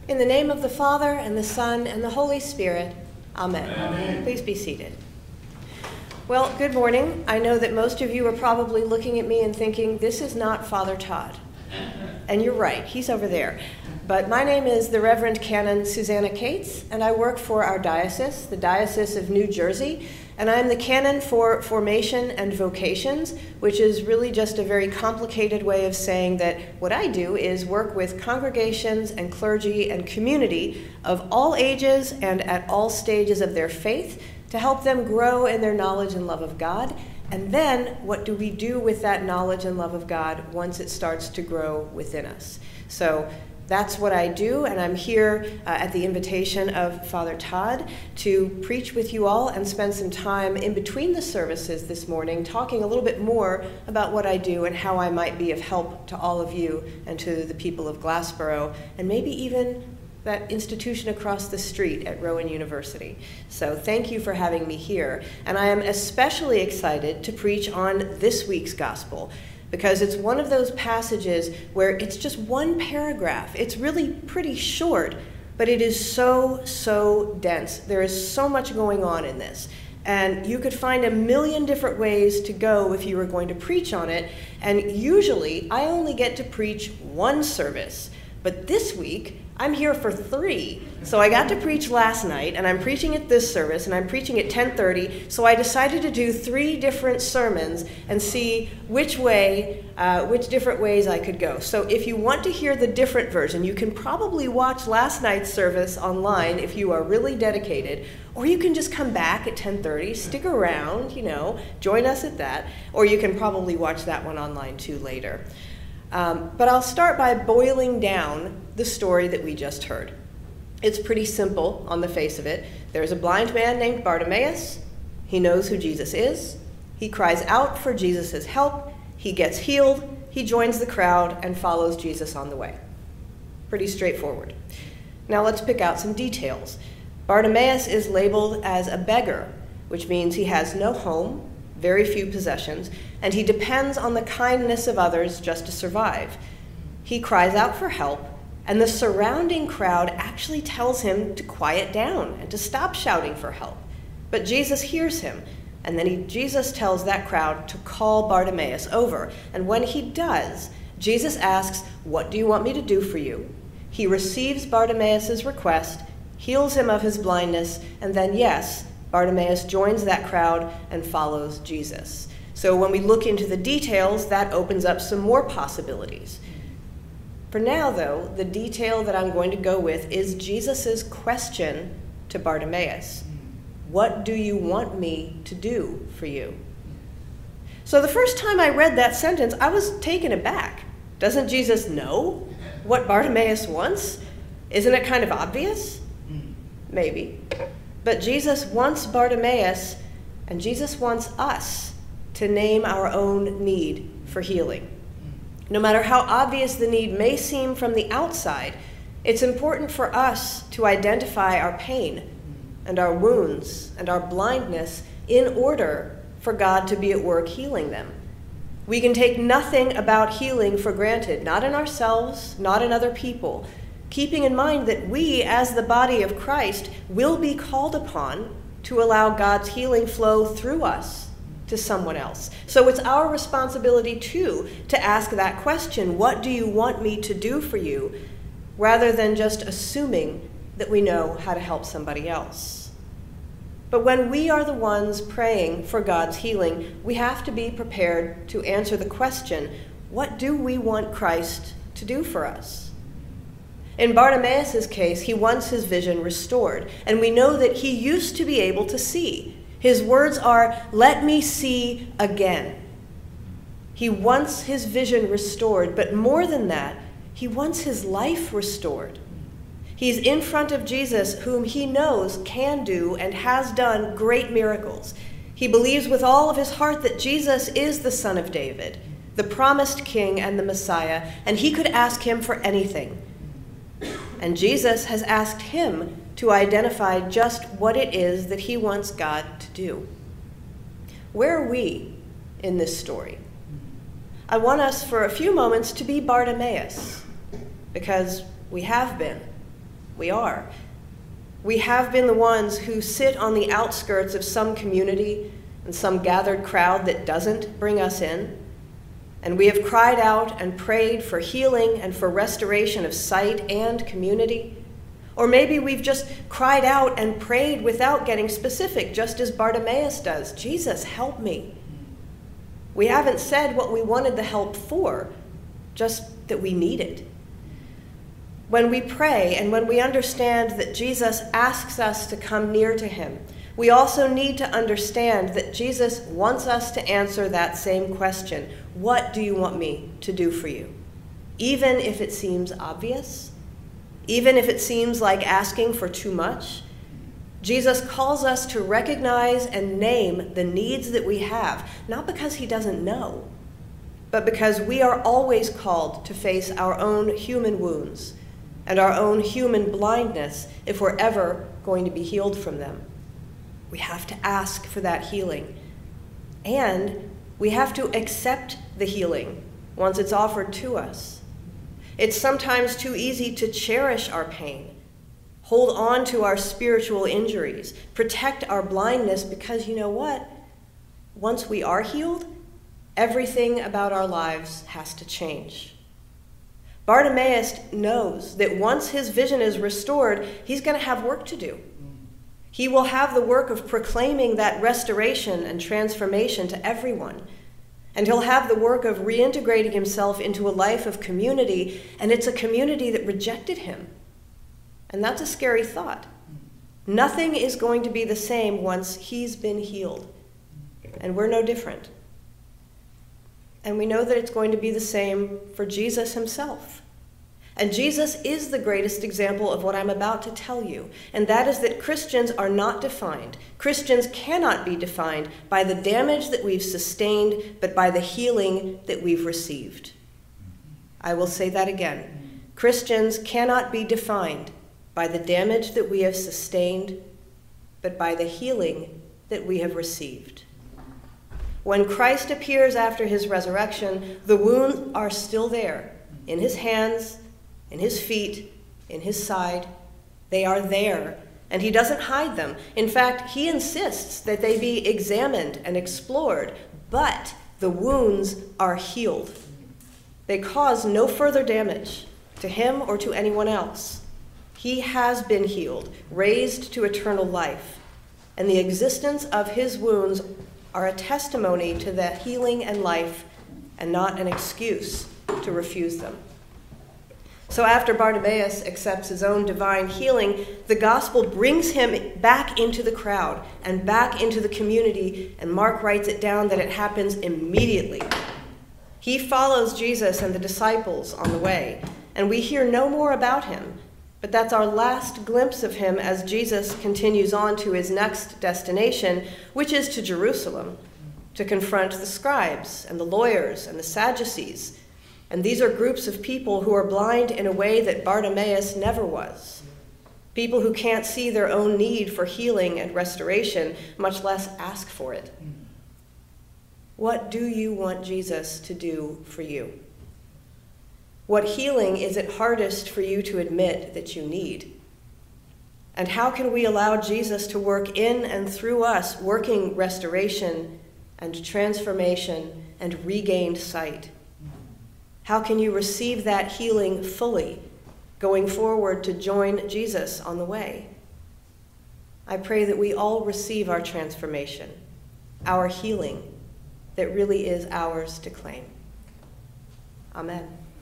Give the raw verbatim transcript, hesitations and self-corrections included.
In the name of the Father, and the Son, and the Holy Spirit, amen. Amen. Please be seated. Well, good morning. I know that most of you are probably looking at me and thinking, this is not Father Todd. And you're right, he's over there. But my name is the Reverend Canon Susanna Cates, and I work for our diocese, the Diocese of New Jersey, and I'm the canon for formation and vocations, which is really just a very complicated way of saying that what I do is work with congregations and clergy and community of all ages and at all stages of their faith to help them grow in their knowledge and love of God. And then what do we do with that knowledge and love of God once it starts to grow within us? So that's what I do, and I'm here uh, at the invitation of Father Todd to preach with you all and spend some time in between the services this morning talking a little bit more about what I do and how I might be of help to all of you and to the people of Glassboro, and maybe even that institution across the street at Rowan University. So thank you for having me here, and I am especially excited to preach on this week's gospel, because it's one of those passages where it's just one paragraph. It's really pretty short, but it is so, so dense. There is so much going on in this. And you could find a million different ways to go if you were going to preach on it. And usually, I only get to preach one service. But this week, I'm here for three. So I got to preach last night, and I'm preaching at this service, and I'm preaching at ten thirty. So I decided to do three different sermons and see which way, uh, which different ways I could go. So if you want to hear the different version, you can probably watch last night's service online if you are really dedicated, or you can just come back at ten thirty, stick around, you know, join us at that, or you can probably watch that one online too later. Um, but I'll start by boiling down the story that we just heard. It's pretty simple on the face of it. There's a blind man named Bartimaeus. He knows who Jesus is. He cries out for Jesus' help. He gets healed. He joins the crowd and follows Jesus on the way. Pretty straightforward. Now let's pick out some details. Bartimaeus is labeled as a beggar, which means he has no home, very few possessions, and he depends on the kindness of others just to survive. He cries out for help, and the surrounding crowd actually tells him to quiet down and to stop shouting for help. But Jesus hears him, and then he, Jesus tells that crowd to call Bartimaeus over. And when he does, Jesus asks, "What do you want me to do for you?" He receives Bartimaeus' request, heals him of his blindness, and then, yes, Bartimaeus joins that crowd and follows Jesus. So when we look into the details, that opens up some more possibilities. For now, though, the detail that I'm going to go with is Jesus' question to Bartimaeus. What do you want me to do for you? So the first time I read that sentence, I was taken aback. Doesn't Jesus know what Bartimaeus wants? Isn't it kind of obvious? Maybe. But Jesus wants Bartimaeus, and Jesus wants us to name our own need for healing. No matter how obvious the need may seem from the outside, it's important for us to identify our pain and our wounds and our blindness in order for God to be at work healing them. We can take nothing about healing for granted, not in ourselves, not in other people, keeping in mind that we, as the body of Christ, will be called upon to allow God's healing flow through us to someone else. So it's our responsibility, too, to ask that question, what do you want me to do for you, rather than just assuming that we know how to help somebody else. But when we are the ones praying for God's healing, we have to be prepared to answer the question, what do we want Christ to do for us? In Bartimaeus' case, he wants his vision restored, and we know that he used to be able to see. His words are, "Let me see again." He wants his vision restored, but more than that, he wants his life restored. He's in front of Jesus, whom he knows can do and has done great miracles. He believes with all of his heart that Jesus is the Son of David, the promised King and the Messiah, and he could ask him for anything. And Jesus has asked him to identify just what it is that he wants God to do. Where are we in this story? I want us for a few moments to be Bartimaeus, because we have been. We are. We have been the ones who sit on the outskirts of some community and some gathered crowd that doesn't bring us in. And we have cried out and prayed for healing and for restoration of sight and community. Or maybe we've just cried out and prayed without getting specific, just as Bartimaeus does. Jesus, help me. We haven't said what we wanted the help for, just that we need it. When we pray and when we understand that Jesus asks us to come near to him, we also need to understand that Jesus wants us to answer that same question. What do you want me to do for you? Even if it seems obvious, even if it seems like asking for too much, Jesus calls us to recognize and name the needs that we have, not because he doesn't know, but because we are always called to face our own human wounds and our own human blindness if we're ever going to be healed from them. We have to ask for that healing. And we have to accept the healing once it's offered to us. It's sometimes too easy to cherish our pain, hold on to our spiritual injuries, protect our blindness, because you know what? Once we are healed, everything about our lives has to change. Bartimaeus knows that once his vision is restored, he's going to have work to do. He will have the work of proclaiming that restoration and transformation to everyone. And he'll have the work of reintegrating himself into a life of community, and it's a community that rejected him. And that's a scary thought. Nothing is going to be the same once he's been healed. And we're no different. And we know that it's going to be the same for Jesus himself. And Jesus is the greatest example of what I'm about to tell you, and that is that Christians are not defined. Christians cannot be defined by the damage that we've sustained, but by the healing that we've received. I will say that again. Christians cannot be defined by the damage that we have sustained, but by the healing that we have received. When Christ appears after his resurrection, the wounds are still there, in his hands, in his feet, in his side. They are there, and he doesn't hide them. In fact, he insists that they be examined and explored, but the wounds are healed. They cause no further damage to him or to anyone else. He has been healed, raised to eternal life, and the existence of his wounds are a testimony to that healing and life, and not an excuse to refuse them. So after Bartimaeus accepts his own divine healing, the gospel brings him back into the crowd and back into the community, and Mark writes it down that it happens immediately. He follows Jesus and the disciples on the way, and we hear no more about him, but that's our last glimpse of him as Jesus continues on to his next destination, which is to Jerusalem, to confront the scribes and the lawyers and the Sadducees. And these are groups of people who are blind in a way that Bartimaeus never was. People who can't see their own need for healing and restoration, much less ask for it. What do you want Jesus to do for you? What healing is it hardest for you to admit that you need? And how can we allow Jesus to work in and through us, working restoration and transformation and regained sight? How can you receive that healing fully, going forward to join Jesus on the way? I pray that we all receive our transformation, our healing that really is ours to claim. Amen.